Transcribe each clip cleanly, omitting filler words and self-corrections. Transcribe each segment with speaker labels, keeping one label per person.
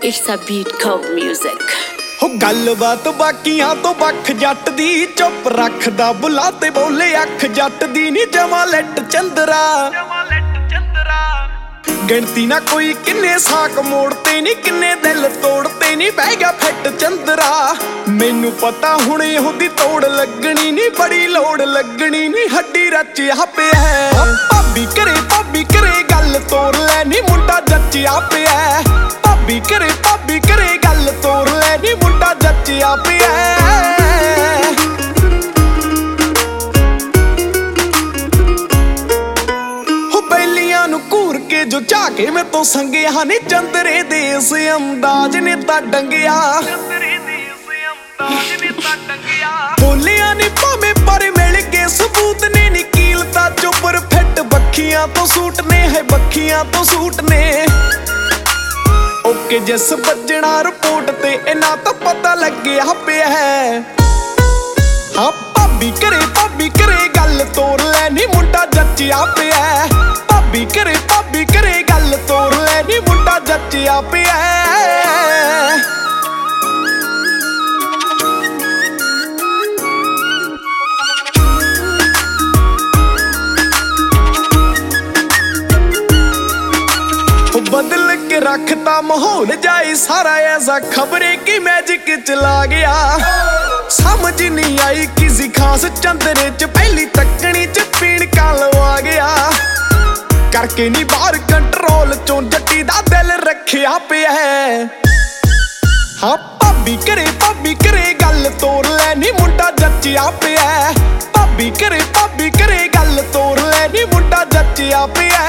Speaker 1: It's a beat called music.
Speaker 2: ਹੋ ਗੱਲਬਾਤ ਬਾਕੀਆਂ ਤੋਂ ਵੱਖ ਜੱਟ ਦੀ ਚੁੱਪ ਰੱਖਦਾ ਬੁਲਾ ਤੇ ਬੋਲੇ ਅੱਖ ਜੱਟ ਦੀ ਨੀ ਜਮਾ ਲੱਟ ਚੰਦਰਾ ਗਿਣਤੀ ਨਾ ਕੋਈ ਕਿੰਨੇ ਸਾਕ ਮੋੜਤੇ ਨੀ ਕਿੰਨੇ ਦਿਲ ਤੋੜਤੇ ਨੀ ਬਹਿ ਗਿਆ ਫਿੱਟ ਚੰਦਰਾ ਮੈਨੂੰ ਪਤਾ ਹੁਣੇ ਉਹਦੀ ਤੋੜ ਲੱਗਣੀ ਨੀ ਬੜੀ ਲੋੜ ਲੱਗਣੀ ਨੀ ਹੱਡੀ ਰਚਿਆ ਪਿਆ ਭਾਬੀ ਕਰੇ ਗੱਲ ਤੋੜ ਲੈ ਨੀ ਮੁੰਡਾ ਜੱਚਿਆ ਪਿਆ ਭਾਬੀ ਕਰੇ ਗੱਲ ਤੋੜ ਲੈ ਨੀ ਮੁੰਡਾ ਜੱਚਿਆ ਪਿਆ ਜੋ ਝਾਕੇ ਮੈਂ ਤੋਂ ਸੰਗਿਆ ਨੀ ਚੰਦਰੇ ਦੇ ਇਸ ਅੰਦਾਜ਼ ਨੇ ਤਾਂ ਡੰਗਿਆ ਬੋਲਿਆ ਨੀ ਭਾਵੇਂ ਪਰ ਮਿਲ ਕੇ ਸਬੂਤ ਨੇ ਨੀ ਕੀਲਤਾ ਚੁੱਪਰ ਫਿੱਟ ਬੱਖੀਆਂ ਤੋਂ ਸੂਟ ਨੇ ਹੈ ਬੱਖੀਆਂ ਤੋਂ ਸੂਟ ਨੇ ਓਕੇ ਜਿਸ ਵੱਜਣਾ ਰਿਪੋਰਟ ਤੇ ਇਹਨਾਂ ਤਾਂ ਪਤਾ ਲੱਗਿਆ ਪਿਆ ਹਾਂ ਭਾਬੀ ਕਰੇ ਗੱਲ ਤੋੜ ਲੈ ਨੀ ਮੁੰਡਾ ਜੱਚਿਆ ਪਿਆ ਭਾਬੀ ਕਰੇ ਗੱਲ ਤੋੜ ਲੈ ਨੀ ਮੁੰਡਾ ਜੱਚਿਆ ਪਿਆ ਬਦਲ ਕੇ ਰੱਖਤਾ ਮਾਹੌਲ ਜਾਈ ਸਾਰਾ ਐਸਾ ਖਬਰੇ ਕਿ ਮੈਜਿਕ ਚਲਾ ਗਿਆ ਸਮਝ ਨਹੀਂ ਆਈ ਕਿਸੇ ਖਾਸ ਚੰਦਰੇ ਚ ਪਹਿਲੀ ਤੱਕਣੀ ਚ ਪੀਣ ਕਾ ਲਵਾ ਗਿਆ ਕਰਕੇ ਨੀ ਬਾਹਰ ਕੰਟਰੋਲ ਚੋਂ ਜੱਟੀ ਦਾ ਦਿਲ ਰੱਖਿਆ ਪਿਆ ਹਾਂ ਭਾਬੀ ਕਰੇ ਗੱਲ ਤੋੜ ਲੈ ਨੀ ਮੁੰਡਾ ਜੱਚਿਆ ਪਿਆ ਭਾਬੀ ਕਰੇ ਗੱਲ ਤੋੜ ਲੈ ਨੀ ਮੁੰਡਾ ਜੱਚਿਆ ਪਿਆ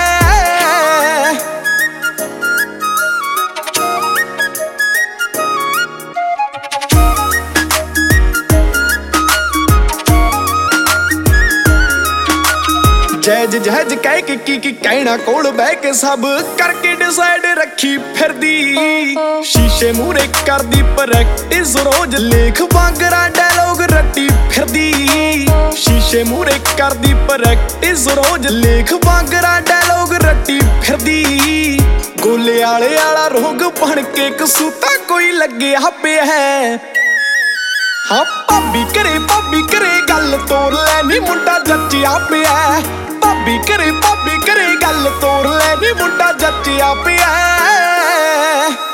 Speaker 2: ਜਹਿਜ ਕਹਿ ਕੇ ਕੀ ਕਹਿਣਾ ਕੋਲ ਬਹਿ ਕੇ ਸਭ ਕਰਕੇ ਡਿਸਾਈਡ ਰੱਖੀ ਫਿਰਦੀ ਸ਼ੀਸ਼ੇ ਮੂਰੇ ਕਰਦੀ ਪ੍ਰੈਕਟਿਸ ਰੋਜ਼ ਲੇਖ ਵਾਂਗਰਾ ਡਾਇਲੌਗ ਰੱਟੀ ਫਿਰਦੀ ਸ਼ੀਸ਼ੇ ਮੂਰੇ ਕਰਦੀ ਪ੍ਰੈਕਟਿਸ ਰੋਜ਼ ਲੇਖ ਵਾਂਗਰਾ ਡਾਇਲੌਗ ਰੱਟੀ ਫਿਰਦੀ ਗੋਲੇ ਵਾਲਾ ਰੋਗ ਬਣ ਕੇ ਕਸੂਤਾ ਕੋਈ ਲੱਗਿਆ ਪਿਆ ਹਾਂ ਭਾਬੀ ਕਰੇ ਗੱਲ ਤੋੜ ਲੈ ਨੀ ਮੁੰਡਾ ਜੱਚਿਆ ਪਿਆ ਭਾਬੀ ਕਰੇ ਗੱਲ ਤੋੜ ਲੈ ਨੀ ਮੁੰਡਾ ਜੱਚਿਆ ਪਿਆ